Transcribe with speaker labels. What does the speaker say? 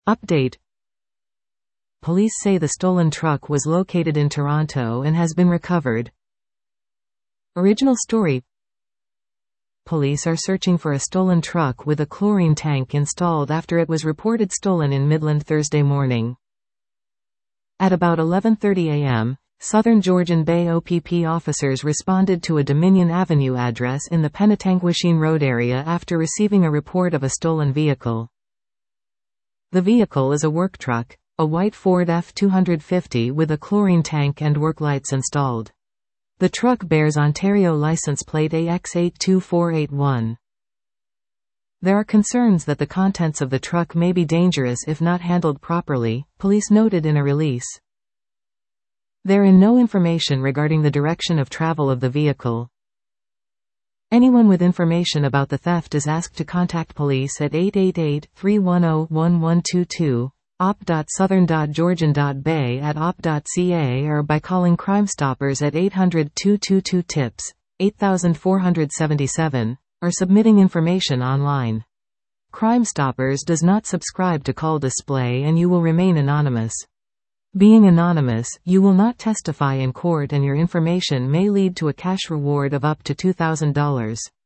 Speaker 1: Update. Police say the stolen truck was located in Toronto and has been recovered. Original story. Police are searching for a stolen truck with a chlorine tank installed after it was reported stolen in Midland Thursday morning. At about 11:30 a.m., Southern Georgian Bay OPP officers responded to a Dominion Avenue address in the Penetanguishene Road area after receiving a report of a stolen vehicle. The vehicle is a work truck, a white Ford F-250 with a chlorine tank and work lights installed. The truck bears Ontario license plate AX82481. There are concerns that the contents of the truck may be dangerous if not handled properly, police noted in a release. There is no information regarding the direction of travel of the vehicle. Anyone with information about the theft is asked to contact police at 888-310-1122, op.southern.georgian.bay at op.ca or by calling Crime Stoppers at 800-222-TIPS, 8477, or submitting information online. Crime Stoppers does not subscribe to call display and you will remain anonymous. Being anonymous, you will not testify in court and your information may lead to a cash reward of up to $2,000.